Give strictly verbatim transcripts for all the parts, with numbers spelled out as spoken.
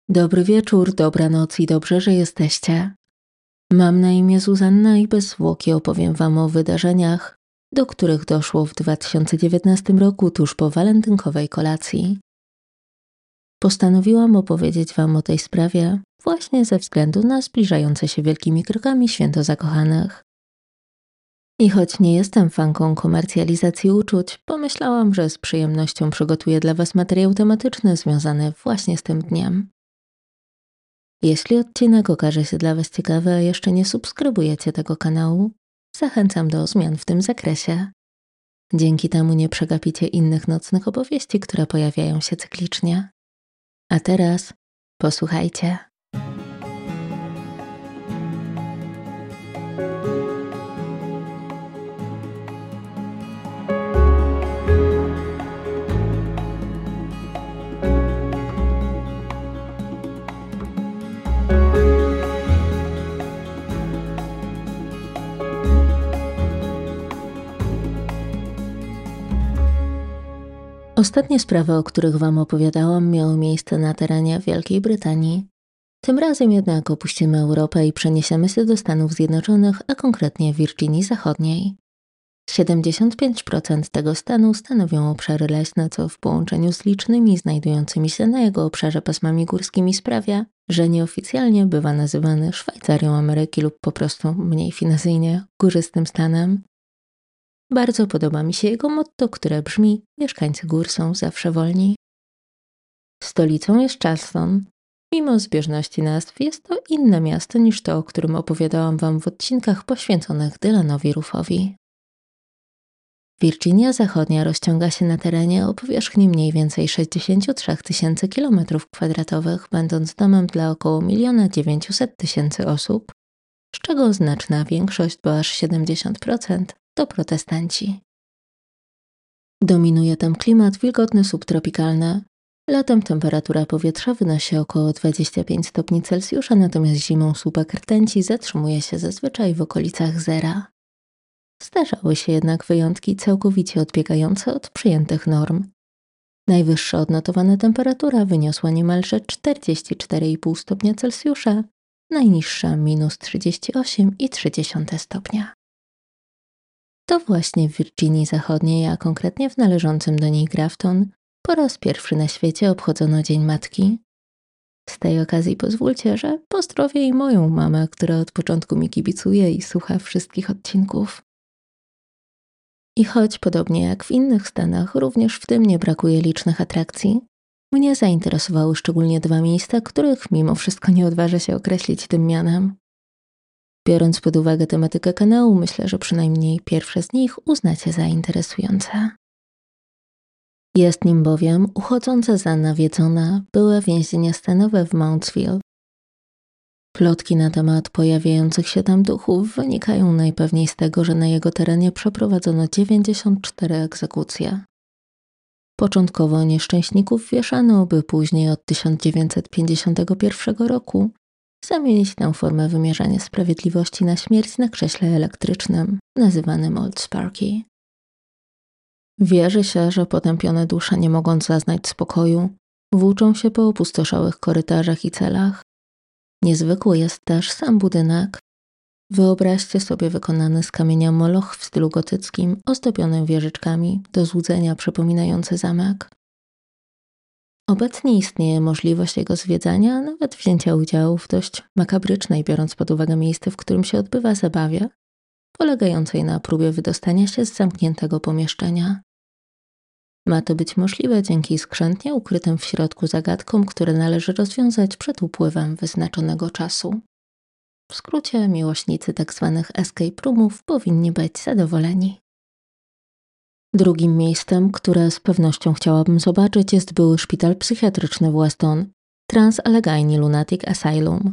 Dobry wieczór, dobranoc i dobrze, że jesteście. Mam na imię Zuzanna i bez zwłoki opowiem wam o wydarzeniach, do których doszło w dwa tysiące dziewiętnastym roku tuż po walentynkowej kolacji. Postanowiłam opowiedzieć wam o tej sprawie właśnie ze względu na zbliżające się wielkimi krokami święto zakochanych. I choć nie jestem fanką komercjalizacji uczuć, pomyślałam, że z przyjemnością przygotuję dla was materiał tematyczny związany właśnie z tym dniem. Jeśli odcinek okaże się dla was ciekawy, a jeszcze nie subskrybujecie tego kanału, zachęcam do zmian w tym zakresie. Dzięki temu nie przegapicie innych nocnych opowieści, które pojawiają się cyklicznie. A teraz posłuchajcie. Ostatnie sprawy, o których wam opowiadałam, miały miejsce na terenie Wielkiej Brytanii. Tym razem jednak opuścimy Europę i przeniesiemy się do Stanów Zjednoczonych, a konkretnie Wirginii Zachodniej. siedemdziesiąt pięć procent tego stanu stanowią obszary leśne, co w połączeniu z licznymi znajdującymi się na jego obszarze pasmami górskimi sprawia, że nieoficjalnie bywa nazywany Szwajcarią Ameryki lub po prostu mniej finezyjnie górzystym stanem. Bardzo podoba mi się jego motto, które brzmi: mieszkańcy gór są zawsze wolni. Stolicą jest Charleston. Mimo zbieżności nazw jest to inne miasto niż to, o którym opowiadałam wam w odcinkach poświęconych Dylanowi Roofowi. Wirginia Zachodnia rozciąga się na terenie o powierzchni mniej więcej sześćdziesiąt trzy tysięcy kilometrów kwadratowych, będąc domem dla około miliona dziewięćset tysięcy osób, z czego znaczna większość, bo aż siedemdziesiąt procent, to protestanci. Dominuje tam klimat wilgotny subtropikalny. Latem temperatura powietrza wynosi około dwadzieścia pięć stopni Celsjusza, natomiast zimą słupek rtęci zatrzymuje się zazwyczaj w okolicach zera. Zdarzały się jednak wyjątki całkowicie odbiegające od przyjętych norm. Najwyższa odnotowana temperatura wyniosła niemalże czterdzieści cztery i pół stopnia Celsjusza, najniższa minus trzydzieści osiem i trzy dziesiąte stopnia. To właśnie w Wirginii Zachodniej, a konkretnie w należącym do niej Grafton, po raz pierwszy na świecie obchodzono Dzień Matki. Z tej okazji pozwólcie, że pozdrowię i moją mamę, która od początku mi kibicuje i słucha wszystkich odcinków. I choć podobnie jak w innych stanach, również w tym nie brakuje licznych atrakcji, mnie zainteresowały szczególnie dwa miejsca, których mimo wszystko nie odważę się określić tym mianem. Biorąc pod uwagę tematykę kanału, myślę, że przynajmniej pierwsze z nich uznacie za interesujące. Jest nim bowiem uchodzące za nawiedzone były więzienie stanowe w Moundsville. Plotki na temat pojawiających się tam duchów wynikają najpewniej z tego, że na jego terenie przeprowadzono dziewięćdziesiąt cztery egzekucje. Początkowo nieszczęśników wieszano, by później od tysiąc dziewięćset pięćdziesiątego pierwszego roku zamienić tę formę wymierzania sprawiedliwości na śmierć na krześle elektrycznym, nazywanym Old Sparky. Wierzy się, że potępione dusze, nie mogąc zaznać spokoju, włóczą się po opustoszałych korytarzach i celach. Niezwykły jest też sam budynek. Wyobraźcie sobie wykonany z kamienia moloch w stylu gotyckim, ozdobionym wieżyczkami, do złudzenia przypominający zamek. Obecnie istnieje możliwość jego zwiedzania, a nawet wzięcia udziału w dość makabrycznej, biorąc pod uwagę miejsce, w którym się odbywa, zabawie, polegającej na próbie wydostania się z zamkniętego pomieszczenia. Ma to być możliwe dzięki skrzętnie ukrytym w środku zagadkom, które należy rozwiązać przed upływem wyznaczonego czasu. W skrócie, miłośnicy tzw. escape roomów powinni być zadowoleni. Drugim miejscem, które z pewnością chciałabym zobaczyć, jest były szpital psychiatryczny w Weston, Trans-Allegheny Lunatic Asylum.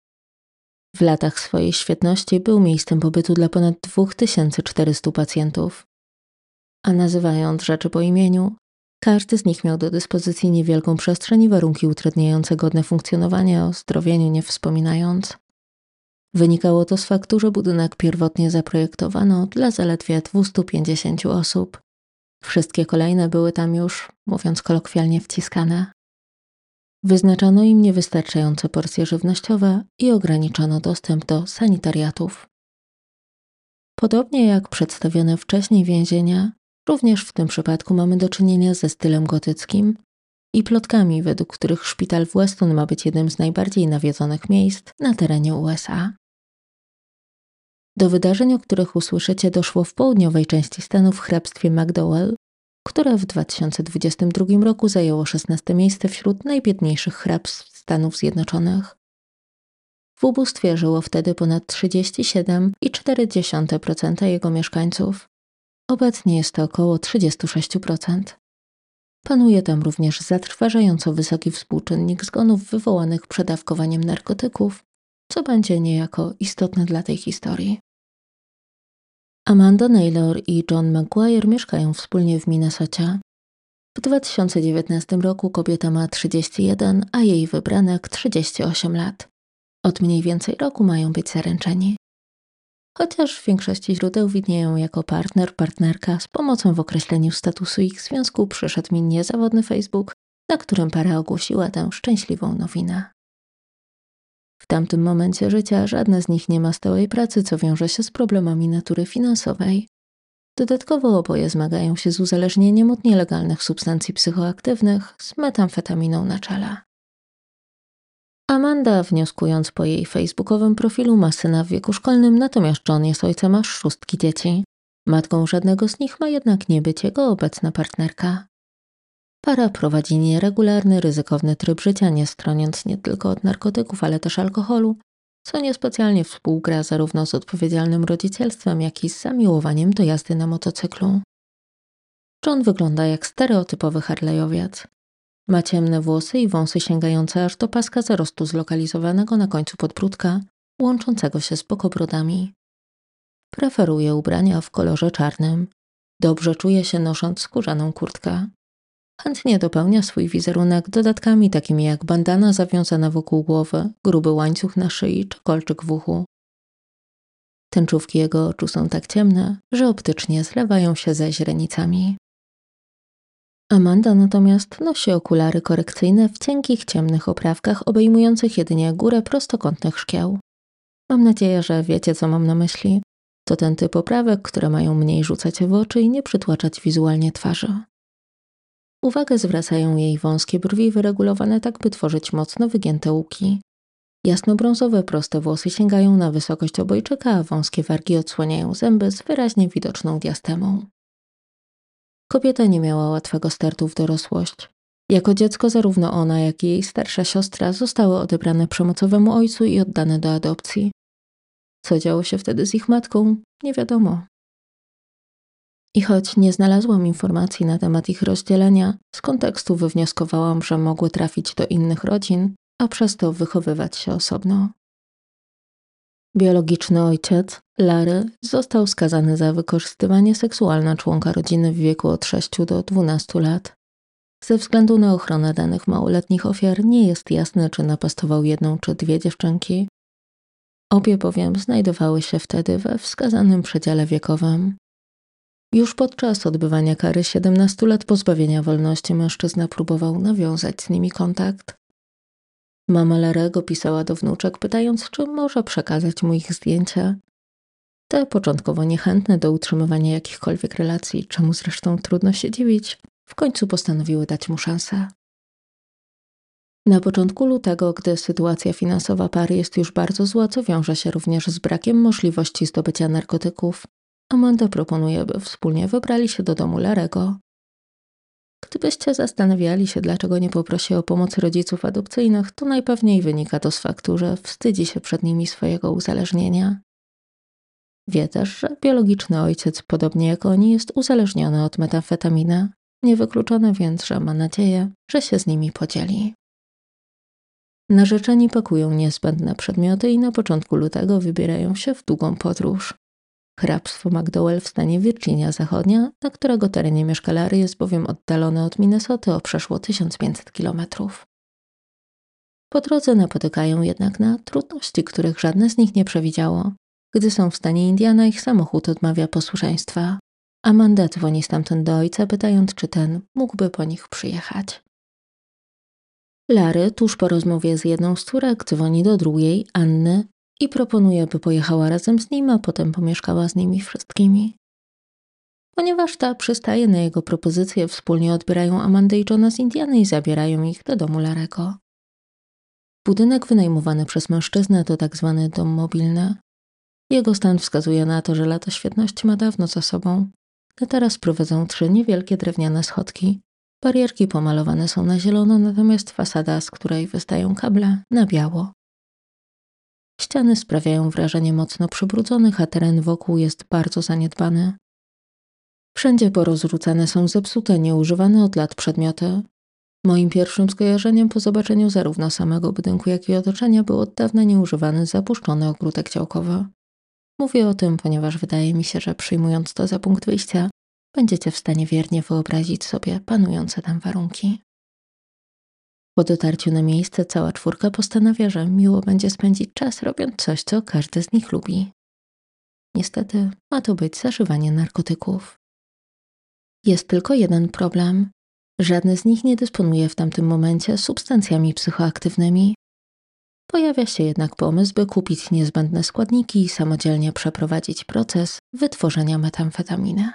W latach swojej świetności był miejscem pobytu dla ponad dwa tysiące czterystu pacjentów. A nazywając rzeczy po imieniu, każdy z nich miał do dyspozycji niewielką przestrzeń i warunki utrudniające godne funkcjonowanie, o zdrowieniu nie wspominając. Wynikało to z faktu, że budynek pierwotnie zaprojektowano dla zaledwie dwieście pięćdziesiąt osób. Wszystkie kolejne były tam już, mówiąc kolokwialnie, wciskane. Wyznaczano im niewystarczające porcje żywnościowe i ograniczono dostęp do sanitariatów. Podobnie jak przedstawione wcześniej więzienia, również w tym przypadku mamy do czynienia ze stylem gotyckim i plotkami, według których szpital w Weston ma być jednym z najbardziej nawiedzonych miejsc na terenie U S A. Do wydarzeń, o których usłyszycie, doszło w południowej części stanu w hrabstwie McDowell, które w dwa tysiące dwudziestym drugim roku zajęło szesnaste miejsce wśród najbiedniejszych hrabstw Stanów Zjednoczonych. W ubóstwie żyło wtedy ponad trzydzieści siedem przecinek cztery procent jego mieszkańców. Obecnie jest to około trzydzieści sześć procent. Panuje tam również zatrważająco wysoki współczynnik zgonów wywołanych przedawkowaniem narkotyków, co będzie niejako istotne dla tej historii. Amanda Naylor i John Maguire mieszkają wspólnie w Minnesocie. W dwa tysiące dziewiętnastym roku kobieta ma trzydzieści jeden, a jej wybranek trzydzieści osiem lat. Od mniej więcej roku mają być zaręczeni. Chociaż w większości źródeł widnieją jako partner, partnerka, z pomocą w określeniu statusu ich związku przyszedł mi niezawodny Facebook, na którym para ogłosiła tę szczęśliwą nowinę. W tamtym momencie życia żadna z nich nie ma stałej pracy, co wiąże się z problemami natury finansowej. Dodatkowo oboje zmagają się z uzależnieniem od nielegalnych substancji psychoaktywnych z metamfetaminą na czele. Amanda, wnioskując po jej facebookowym profilu, ma syna w wieku szkolnym, natomiast John jest ojcem aż szóstki dzieci. Matką żadnego z nich ma jednak nie być jego obecna partnerka. Para prowadzi nieregularny, ryzykowny tryb życia, nie stroniąc nie tylko od narkotyków, ale też alkoholu, co niespecjalnie współgra zarówno z odpowiedzialnym rodzicielstwem, jak i z zamiłowaniem do jazdy na motocyklu. John wygląda jak stereotypowy harlejowiec. Ma ciemne włosy i wąsy sięgające aż do paska zarostu zlokalizowanego na końcu podbródka, łączącego się z bokobrodami. Preferuje ubrania w kolorze czarnym. Dobrze czuje się nosząc skórzaną kurtkę. Chętnie dopełnia swój wizerunek dodatkami takimi jak bandana zawiązana wokół głowy, gruby łańcuch na szyi czy kolczyk w uchu. Tęczówki jego oczu są tak ciemne, że optycznie zlewają się ze źrenicami. Amanda natomiast nosi okulary korekcyjne w cienkich, ciemnych oprawkach obejmujących jedynie górę prostokątnych szkieł. Mam nadzieję, że wiecie, co mam na myśli. To ten typ oprawek, które mają mniej rzucać w oczy i nie przytłaczać wizualnie twarzy. Uwagę zwracają jej wąskie brwi wyregulowane tak, by tworzyć mocno wygięte łuki. Jasnobrązowe, proste włosy sięgają na wysokość obojczyka, a wąskie wargi odsłaniają zęby z wyraźnie widoczną diastemą. Kobieta nie miała łatwego startu w dorosłość. Jako dziecko zarówno ona, jak i jej starsza siostra zostały odebrane przemocowemu ojcu i oddane do adopcji. Co działo się wtedy z ich matką, nie wiadomo. I choć nie znalazłam informacji na temat ich rozdzielenia, z kontekstu wywnioskowałam, że mogły trafić do innych rodzin, a przez to wychowywać się osobno. Biologiczny ojciec, Larry, został skazany za wykorzystywanie seksualne członka rodziny w wieku od sześciu do dwunastu lat. Ze względu na ochronę danych małoletnich ofiar nie jest jasne, czy napastował jedną czy dwie dziewczynki. Obie bowiem znajdowały się wtedy we wskazanym przedziale wiekowym. Już podczas odbywania kary siedemnastu lat pozbawienia wolności mężczyzna próbował nawiązać z nimi kontakt. Mama Larego pisała do wnuczek, pytając, czy może przekazać mu ich zdjęcia. Te początkowo niechętne do utrzymywania jakichkolwiek relacji, czemu zresztą trudno się dziwić, w końcu postanowiły dać mu szansę. Na początku lutego, gdy sytuacja finansowa pary jest już bardzo zła, co wiąże się również z brakiem możliwości zdobycia narkotyków, Amanda proponuje, by wspólnie wybrali się do domu Larego. Gdybyście zastanawiali się, dlaczego nie poprosi o pomoc rodziców adopcyjnych, to najpewniej wynika to z faktu, że wstydzi się przed nimi swojego uzależnienia. Wie też, że biologiczny ojciec, podobnie jak oni, jest uzależniony od metamfetaminy. Niewykluczone więc, że ma nadzieję, że się z nimi podzieli. Narzeczeni pakują niezbędne przedmioty i na początku lutego wybierają się w długą podróż. Hrabstwo McDowell w stanie Virginia Zachodnia, na którego terenie mieszka Larry, jest bowiem oddalone od Minnesoty o przeszło tysiąc pięćset kilometrów. Po drodze napotykają jednak na trudności, których żadne z nich nie przewidziało. Gdy są w stanie Indiana, ich samochód odmawia posłuszeństwa. Amanda dzwoni stamtąd do ojca, pytając, czy ten mógłby po nich przyjechać. Larry tuż po rozmowie z jedną z córek dzwoni do drugiej, Anny, i proponuje, by pojechała razem z nim, a potem pomieszkała z nimi wszystkimi. Ponieważ ta przystaje na jego propozycję, wspólnie odbierają Amandę i Johna z Indiany i zabierają ich do domu Larego. Budynek wynajmowany przez mężczyznę to tak zwany dom mobilny. Jego stan wskazuje na to, że lata świetności ma dawno za sobą. Na teraz prowadzą trzy niewielkie drewniane schodki. Barierki pomalowane są na zielono, natomiast fasada, z której wystają kable, na biało. Ściany sprawiają wrażenie mocno przybrudzonych, a teren wokół jest bardzo zaniedbany. Wszędzie porozrzucane są zepsute, nieużywane od lat przedmioty. Moim pierwszym skojarzeniem po zobaczeniu zarówno samego budynku, jak i otoczenia był od dawna nieużywany, zapuszczony ogródek działkowy. Mówię o tym, ponieważ wydaje mi się, że przyjmując to za punkt wyjścia, będziecie w stanie wiernie wyobrazić sobie panujące tam warunki. Po dotarciu na miejsce cała czwórka postanawia, że miło będzie spędzić czas robiąc coś, co każdy z nich lubi. Niestety ma to być zażywanie narkotyków. Jest tylko jeden problem. Żadny z nich nie dysponuje w tamtym momencie substancjami psychoaktywnymi. Pojawia się jednak pomysł, by kupić niezbędne składniki i samodzielnie przeprowadzić proces wytworzenia metamfetaminy.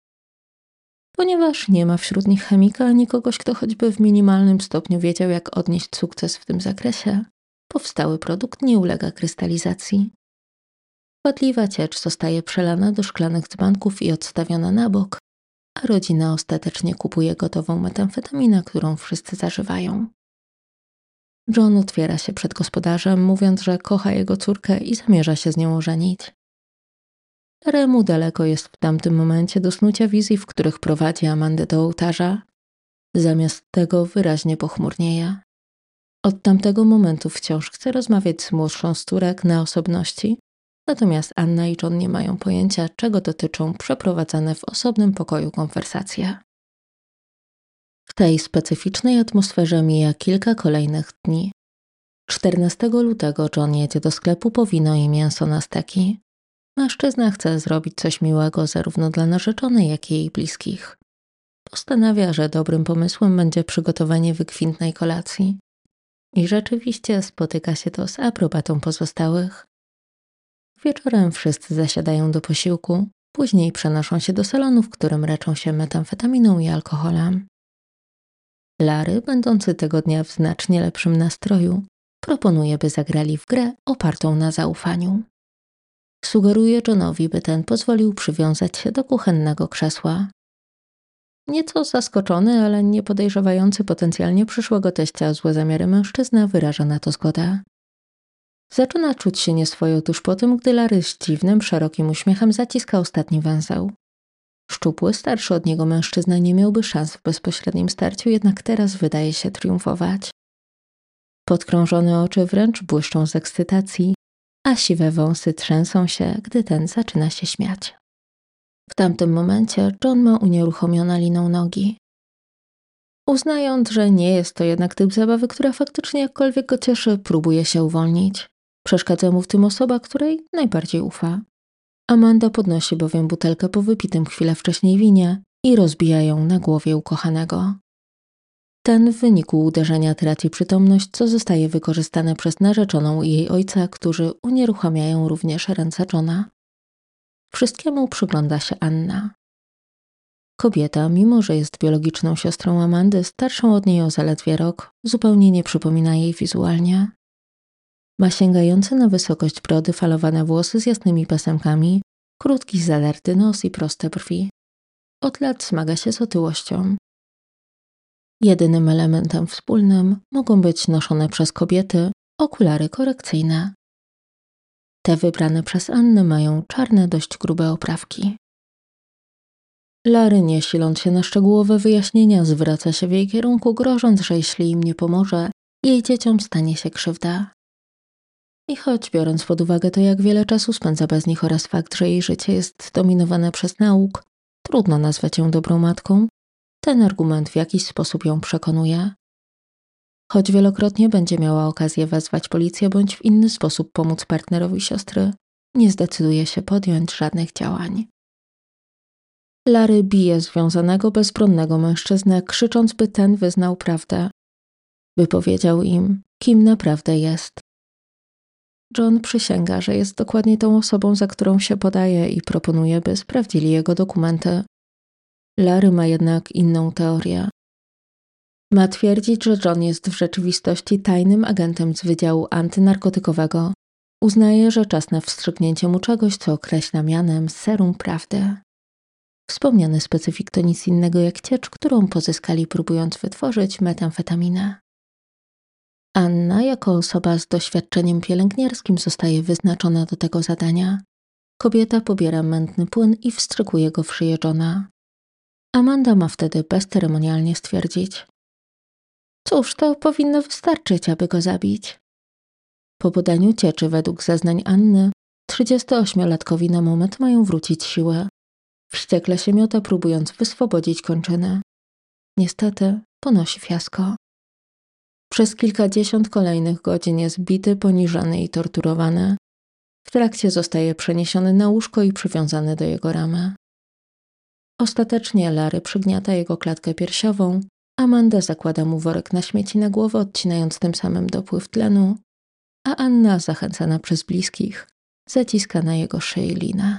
Ponieważ nie ma wśród nich chemika ani kogoś, kto choćby w minimalnym stopniu wiedział, jak odnieść sukces w tym zakresie, powstały produkt nie ulega krystalizacji. Wadliwa ciecz zostaje przelana do szklanych dzbanków i odstawiona na bok, a rodzina ostatecznie kupuje gotową metamfetaminę, którą wszyscy zażywają. John otwiera się przed gospodarzem, mówiąc, że kocha jego córkę i zamierza się z nią ożenić. Laremu daleko jest w tamtym momencie do snucia wizji, w których prowadzi Amandę do ołtarza. Zamiast tego wyraźnie pochmurnieje. Od tamtego momentu wciąż chce rozmawiać z młodszą z córek na osobności, natomiast Anna i John nie mają pojęcia, czego dotyczą przeprowadzane w osobnym pokoju konwersacje. W tej specyficznej atmosferze mija kilka kolejnych dni. czternastego lutego John jedzie do sklepu po wino i mięso na steki. Mężczyzna chce zrobić coś miłego zarówno dla narzeczonej, jak i jej bliskich. Postanawia, że dobrym pomysłem będzie przygotowanie wykwintnej kolacji. I rzeczywiście spotyka się to z aprobatą pozostałych. Wieczorem wszyscy zasiadają do posiłku, później przenoszą się do salonu, w którym leczą się metamfetaminą i alkoholem. Larry, będący tego dnia w znacznie lepszym nastroju, proponuje, by zagrali w grę opartą na zaufaniu. Sugeruje Johnowi, by ten pozwolił przywiązać się do kuchennego krzesła. Nieco zaskoczony, ale nie podejrzewający potencjalnie przyszłego teścia o złe zamiary mężczyzna wyraża na to zgodę. Zaczyna czuć się nieswojo tuż po tym, gdy Larry z dziwnym, szerokim uśmiechem zaciska ostatni węzeł. Szczupły, starszy od niego mężczyzna nie miałby szans w bezpośrednim starciu, jednak teraz wydaje się triumfować. Podkrążone oczy wręcz błyszczą z ekscytacji, a siwe wąsy trzęsą się, gdy ten zaczyna się śmiać. W tamtym momencie John ma unieruchomione liną nogi. Uznając, że nie jest to jednak typ zabawy, która faktycznie jakkolwiek go cieszy, próbuje się uwolnić. Przeszkadza mu w tym osoba, której najbardziej ufa. Amanda podnosi bowiem butelkę po wypitym chwilę wcześniej winie i rozbija ją na głowie ukochanego. Ten w wyniku uderzenia traci przytomność, co zostaje wykorzystane przez narzeczoną i jej ojca, którzy unieruchamiają również ręce Johna. Wszystkiemu przygląda się Anna. Kobieta, mimo że jest biologiczną siostrą Amandy, starszą od niej o zaledwie rok, zupełnie nie przypomina jej wizualnie. Ma sięgające na wysokość brody falowane włosy z jasnymi pasemkami, krótki zadarty nos i proste brwi. Od lat zmaga się z otyłością. Jedynym elementem wspólnym mogą być noszone przez kobiety okulary korekcyjne. Te wybrane przez Annę mają czarne, dość grube oprawki. Larry, nie siląc się na szczegółowe wyjaśnienia, zwraca się w jej kierunku, grożąc, że jeśli im nie pomoże, jej dzieciom stanie się krzywda. I choć biorąc pod uwagę to, jak wiele czasu spędza bez nich oraz fakt, że jej życie jest dominowane przez nauk, trudno nazwać ją dobrą matką, ten argument w jakiś sposób ją przekonuje. Choć wielokrotnie będzie miała okazję wezwać policję bądź w inny sposób pomóc partnerowi siostry, nie zdecyduje się podjąć żadnych działań. Larry bije związanego, bezbronnego mężczyznę, krzycząc, by ten wyznał prawdę. by powiedział im, kim naprawdę jest. John przysięga, że jest dokładnie tą osobą, za którą się podaje i proponuje, by sprawdzili jego dokumenty. Larry ma jednak inną teorię. Ma twierdzić, że John jest w rzeczywistości tajnym agentem z Wydziału Antynarkotykowego. Uznaje, że czas na wstrzyknięcie mu czegoś, co określa mianem serum prawdy. Wspomniany specyfik to nic innego jak ciecz, którą pozyskali próbując wytworzyć metamfetaminę. Anna, jako osoba z doświadczeniem pielęgniarskim, zostaje wyznaczona do tego zadania. Kobieta pobiera mętny płyn i wstrzykuje go w szyję Johna. Amanda ma wtedy bezceremonialnie stwierdzić: cóż, to powinno wystarczyć, aby go zabić. Po podaniu cieczy według zeznań Anny, trzydziestoośmiolatkowi na moment mają wrócić siły. Wściekle się miota, próbując wyswobodzić kończyny. Niestety ponosi fiasko. Przez kilkadziesiąt kolejnych godzin jest bity, poniżany i torturowany. W trakcie zostaje przeniesiony na łóżko i przywiązany do jego ramy. Ostatecznie Larry przygniata jego klatkę piersiową, Amanda zakłada mu worek na śmieci na głowę, odcinając tym samym dopływ tlenu, a Anna, zachęcana przez bliskich, zaciska na jego szyi linę.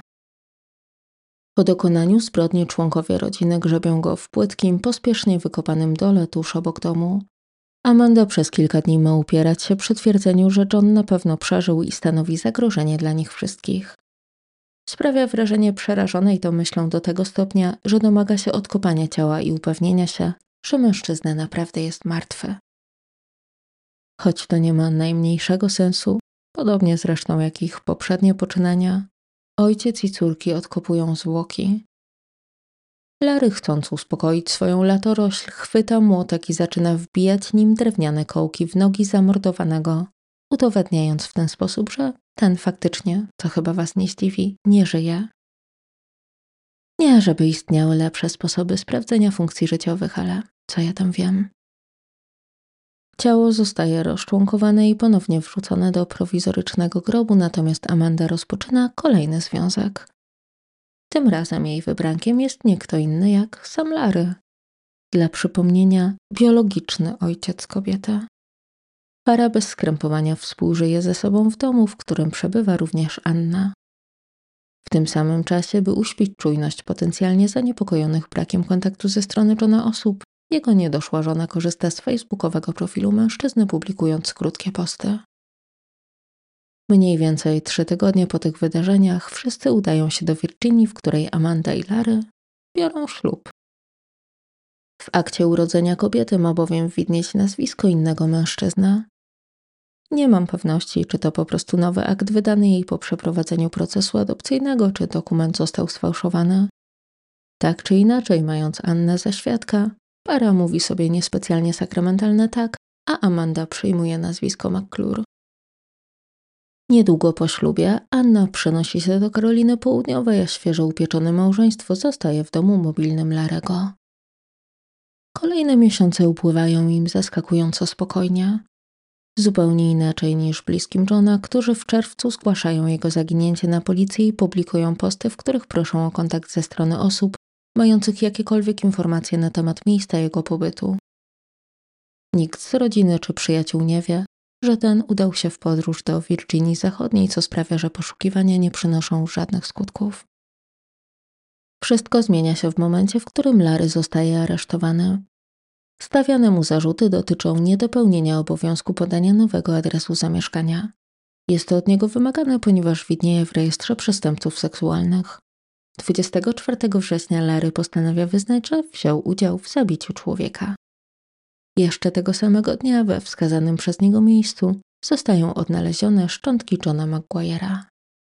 Po dokonaniu zbrodni członkowie rodziny grzebią go w płytkim, pospiesznie wykopanym dole tuż obok domu. Amanda przez kilka dni ma upierać się przy twierdzeniu, że John na pewno przeżył i stanowi zagrożenie dla nich wszystkich. Sprawia wrażenie przerażonej tą myślą do tego stopnia, że domaga się odkopania ciała i upewnienia się, że mężczyzna naprawdę jest martwy. Choć to nie ma najmniejszego sensu, podobnie zresztą jak ich poprzednie poczynania, ojciec i córki odkopują zwłoki. Larry, chcąc uspokoić swoją latorośl, chwyta młotek i zaczyna wbijać nim drewniane kołki w nogi zamordowanego, udowadniając w ten sposób, że ten faktycznie, co chyba was nie zdziwi, nie żyje. Nie, żeby istniały lepsze sposoby sprawdzenia funkcji życiowych, ale co ja tam wiem. Ciało zostaje rozczłonkowane i ponownie wrzucone do prowizorycznego grobu, natomiast Amanda rozpoczyna kolejny związek. Tym razem jej wybrankiem jest nie kto inny jak sam Larry. Dla przypomnienia, biologiczny ojciec kobiety. Para bez skrępowania współżyje ze sobą w domu, w którym przebywa również Anna. W tym samym czasie, by uśpić czujność potencjalnie zaniepokojonych brakiem kontaktu ze strony Johna osób, jego niedoszła żona korzysta z facebookowego profilu mężczyzny, publikując krótkie posty. Mniej więcej trzy tygodnie po tych wydarzeniach wszyscy udają się do Virginii, w której Amanda i Larry biorą ślub. W akcie urodzenia kobiety ma bowiem widnieć nazwisko innego mężczyzny. Nie mam pewności, czy to po prostu nowy akt wydany jej po przeprowadzeniu procesu adopcyjnego, czy dokument został sfałszowany. Tak czy inaczej, mając Annę za świadka, para mówi sobie niespecjalnie sakramentalne tak, a Amanda przyjmuje nazwisko McClure. Niedługo po ślubie Anna przenosi się do Karoliny Południowej, a świeżo upieczone małżeństwo zostaje w domu mobilnym Larego. Kolejne miesiące upływają im zaskakująco spokojnie. Zupełnie inaczej niż bliskim Johna, którzy w czerwcu zgłaszają jego zaginięcie na policję i publikują posty, w których proszą o kontakt ze strony osób mających jakiekolwiek informacje na temat miejsca jego pobytu. Nikt z rodziny czy przyjaciół nie wie, że ten udał się w podróż do Virginii Zachodniej, co sprawia, że poszukiwania nie przynoszą żadnych skutków. Wszystko zmienia się w momencie, w którym Larry zostaje aresztowany. Stawiane mu zarzuty dotyczą niedopełnienia obowiązku podania nowego adresu zamieszkania. Jest to od niego wymagane, ponieważ widnieje w rejestrze przestępców seksualnych. dwudziestego czwartego września Larry postanawia wyznać, że wziął udział w zabiciu człowieka. Jeszcze tego samego dnia we wskazanym przez niego miejscu zostają odnalezione szczątki Johna Maguire'a.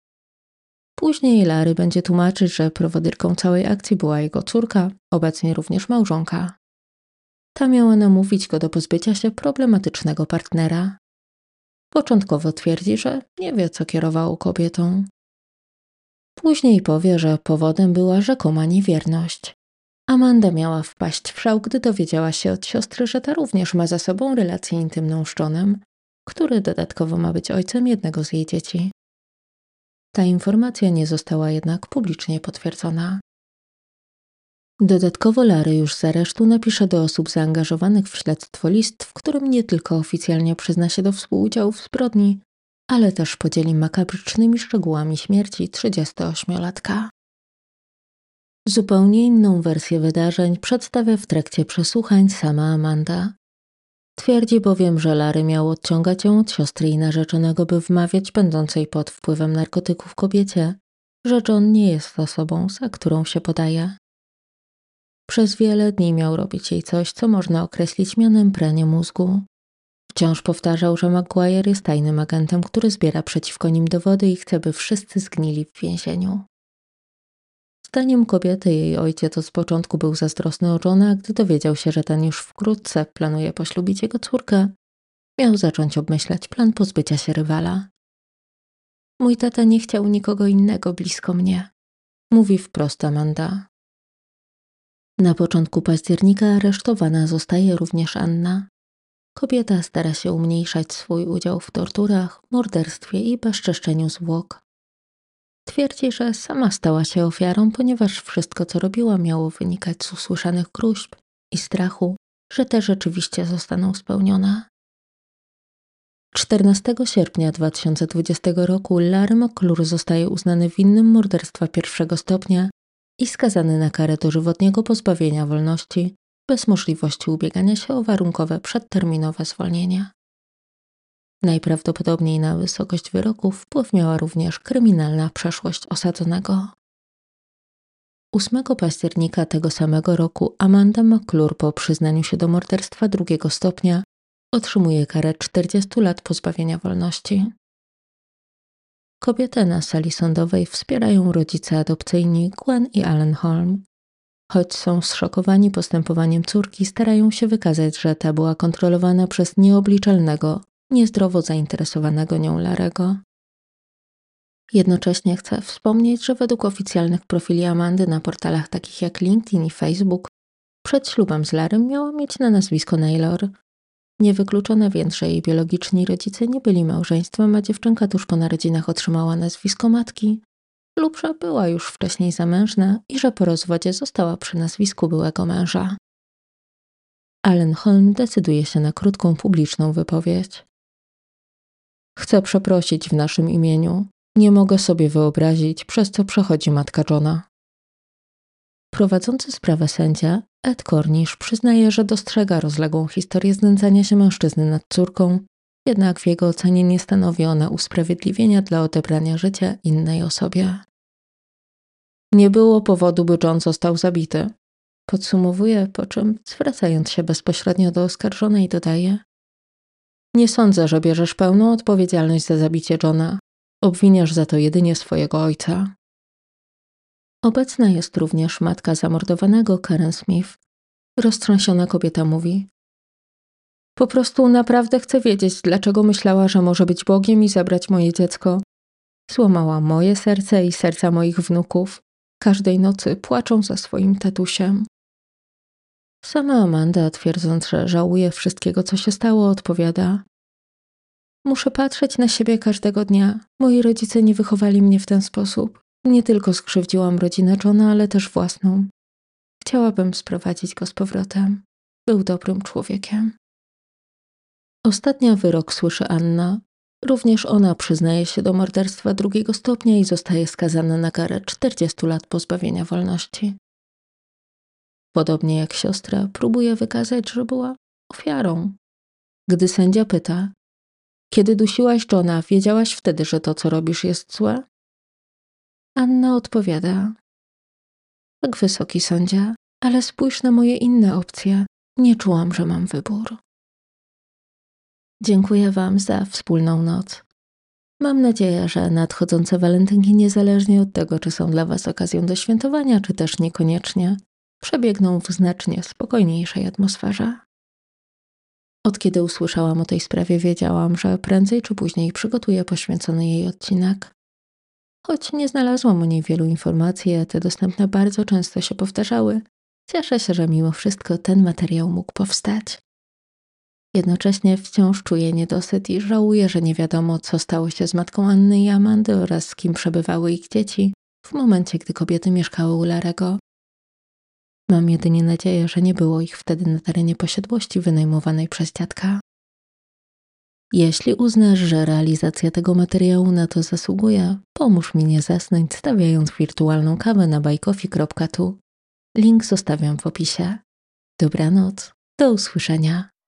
Później Larry będzie tłumaczyć, że prowodyrką całej akcji była jego córka, obecnie również małżonka. Ta miała namówić go do pozbycia się problematycznego partnera. Początkowo twierdzi, że nie wie, co kierowało kobietą. Później powie, że powodem była rzekoma niewierność. Amanda miała wpaść w szał, gdy dowiedziała się od siostry, że ta również ma za sobą relację intymną z Johnem, który dodatkowo ma być ojcem jednego z jej dzieci. Ta informacja nie została jednak publicznie potwierdzona. Dodatkowo Larry już z aresztu napisze do osób zaangażowanych w śledztwo list, w którym nie tylko oficjalnie przyzna się do współudziału w zbrodni, ale też podzieli makabrycznymi szczegółami śmierci trzydziestoośmiolatka. Zupełnie inną wersję wydarzeń przedstawia w trakcie przesłuchań sama Amanda. Twierdzi bowiem, że Larry miał odciągać ją od siostry i narzeczonego, by wmawiać będącej pod wpływem narkotyków kobiecie, że John nie jest osobą, za którą się podaje. Przez wiele dni miał robić jej coś, co można określić mianem pranie mózgu. Wciąż powtarzał, że Maguire jest tajnym agentem, który zbiera przeciwko nim dowody i chce, by wszyscy zgnili w więzieniu. Zdaniem kobiety jej ojciec od początku był zazdrosny o Johna, a gdy dowiedział się, że ten już wkrótce planuje poślubić jego córkę, miał zacząć obmyślać plan pozbycia się rywala. Mój tata nie chciał nikogo innego blisko mnie, mówi wprost Amanda. Na początku października aresztowana zostaje również Anna. Kobieta stara się umniejszać swój udział w torturach, morderstwie i bezczeszczeniu zwłok. Twierdzi, że sama stała się ofiarą, ponieważ wszystko, co robiła, miało wynikać z usłyszanych gróźb i strachu, że te rzeczywiście zostaną spełnione. czternastego sierpnia dwa tysiące dwudziestego roku Larry McClure zostaje uznany winnym morderstwa pierwszego stopnia i skazany na karę dożywotniego pozbawienia wolności bez możliwości ubiegania się o warunkowe przedterminowe zwolnienie. Najprawdopodobniej na wysokość wyroku wpływ miała również kryminalna przeszłość osadzonego. ósmego października tego samego roku Amanda McClure po przyznaniu się do morderstwa drugiego stopnia otrzymuje karę czterdziestu lat pozbawienia wolności. Kobietę na sali sądowej wspierają rodzice adopcyjni Gwen i Alan Holm. Choć są zszokowani postępowaniem córki, starają się wykazać, że ta była kontrolowana przez nieobliczalnego, niezdrowo zainteresowanego nią Larego. Jednocześnie chcę wspomnieć, że według oficjalnych profili Amandy na portalach takich jak LinkedIn i Facebook przed ślubem z Larrym miała mieć na nazwisko Naylor. Niewykluczone więc, że jej biologiczni rodzice nie byli małżeństwem, a dziewczynka tuż po narodzinach otrzymała nazwisko matki, lub że była już wcześniej zamężna i że po rozwodzie została przy nazwisku byłego męża. Alan Holm decyduje się na krótką publiczną wypowiedź. Chcę przeprosić w naszym imieniu. Nie mogę sobie wyobrazić, przez co przechodzi matka Johna. Prowadzący sprawę sędzia, Ed Cornish, przyznaje, że dostrzega rozległą historię znęcania się mężczyzny nad córką, jednak w jego ocenie nie stanowi ona usprawiedliwienia dla odebrania życia innej osobie. Nie było powodu, by John został zabity. Podsumowuje, po czym, zwracając się bezpośrednio do oskarżonej, dodaje: Nie sądzę, że bierzesz pełną odpowiedzialność za zabicie Johna. Obwiniasz za to jedynie swojego ojca. Obecna jest również matka zamordowanego, Karen Smith. Roztrzęsiona kobieta mówi: Po prostu naprawdę chcę wiedzieć, dlaczego myślała, że może być Bogiem i zabrać moje dziecko. Złamała moje serce i serca moich wnuków. Każdej nocy płaczą za swoim tatusiem. Sama Amanda, twierdząc, że żałuje wszystkiego, co się stało, odpowiada: Muszę patrzeć na siebie każdego dnia. Moi rodzice nie wychowali mnie w ten sposób. Nie tylko skrzywdziłam rodzinę Johna, ale też własną. Chciałabym sprowadzić go z powrotem. Był dobrym człowiekiem. Ostatnia wyrok słyszy Anna. Również ona przyznaje się do morderstwa drugiego stopnia i zostaje skazana na karę czterdziestu lat pozbawienia wolności. Podobnie jak siostra, próbuje wykazać, że była ofiarą. Gdy sędzia pyta: Kiedy dusiłaś Johna, wiedziałaś wtedy, że to, co robisz, jest złe? Anna odpowiada: Tak, wysoki sędzia, ale spójrz na moje inne opcje. Nie czułam, że mam wybór. Dziękuję Wam za wspólną noc. Mam nadzieję, że nadchodzące walentynki, niezależnie od tego, czy są dla Was okazją do świętowania, czy też niekoniecznie, przebiegną w znacznie spokojniejszej atmosferze. Od kiedy usłyszałam o tej sprawie, wiedziałam, że prędzej czy później przygotuję poświęcony jej odcinek. Choć nie znalazłam o niej wielu informacji, a te dostępne bardzo często się powtarzały, cieszę się, że mimo wszystko ten materiał mógł powstać. Jednocześnie wciąż czuję niedosyt i żałuję, że nie wiadomo, co stało się z matką Anny i Amandy oraz z kim przebywały ich dzieci w momencie, gdy kobiety mieszkały u Larego. Mam jedynie nadzieję, że nie było ich wtedy na terenie posiadłości wynajmowanej przez dziadka. Jeśli uznasz, że realizacja tego materiału na to zasługuje, pomóż mi nie zasnąć stawiając wirtualną kawę na buy coffee kropka tu. Link zostawiam w opisie. Dobranoc, do usłyszenia.